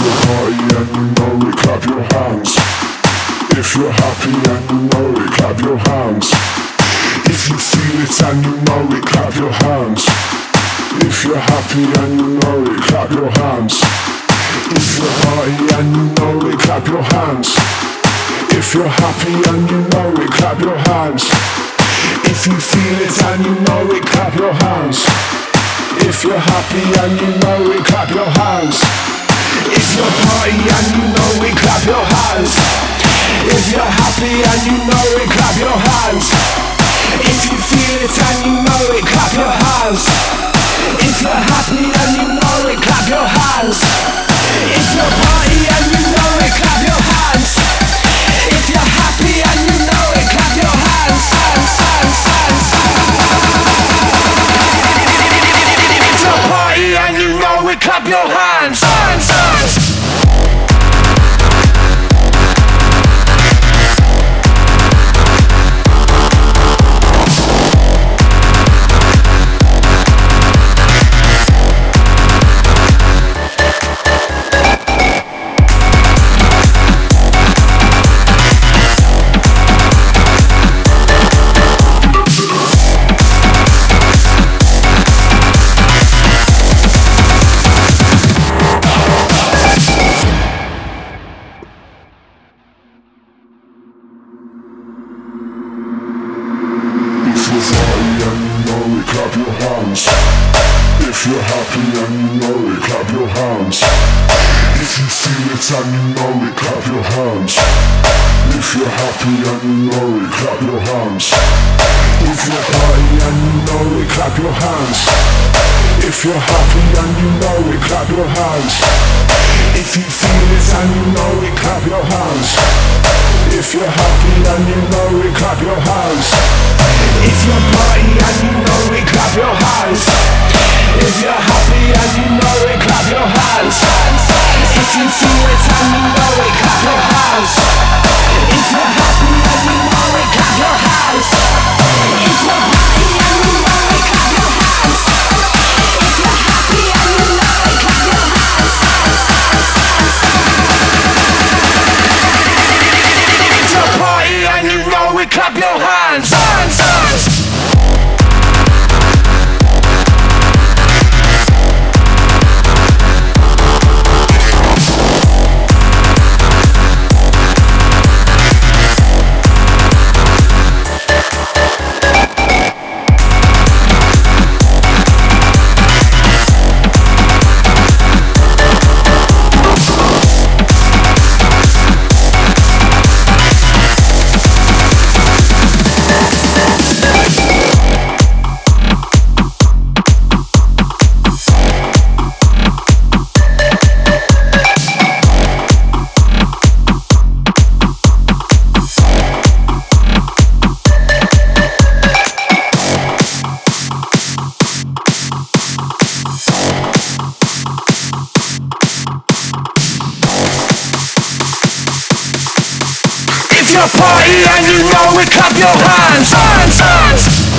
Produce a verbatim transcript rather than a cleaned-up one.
you're party and you know it, clap your hands. If you're happy and you know it, clap your hands. If you feel it and you know it, clap your hands. If you're happy and you know it, clap your hands. If you're party and you know it, clap your hands. If you're happy and you know it, clap your hands. If you feel it and you know it, clap your hands. If you're happy and you know it, clap your hands. If you're party and you know it, clap your hands. If you're happy and you know it, clap your hands. If you feel it and you know it, clap your hands. If you're happy and you know it, clap your hands. If you're party and you know it, clap your hands. If you're happy and you know it, clap your hands. Hands, hands, hands. If you're party and you know it, clap your hands. Hands, hands. If you're happy and you know it, clap your hands. If you feel it and you know it, clap your hands. If you're happy and you know it, clap your hands. If you're party and you know it, clap your hands. If you're happy and you know it, clap your hands. If you feel it and you know it, clap your hands. If you're happy and you know it, clap your hands. If you're party and you know it, clap your hands. If you're happy and you know it, clap your hands. If you feel it and you know it, clap your hands. If you're happy and you know it, clap your hands. If you're happy and you know it, clap your hands. If you're happy and you know it, clap your hands. If you're party and you know it, clap your hands. Hands, hands. If you're party and you know it, clap your hands, hands, hands.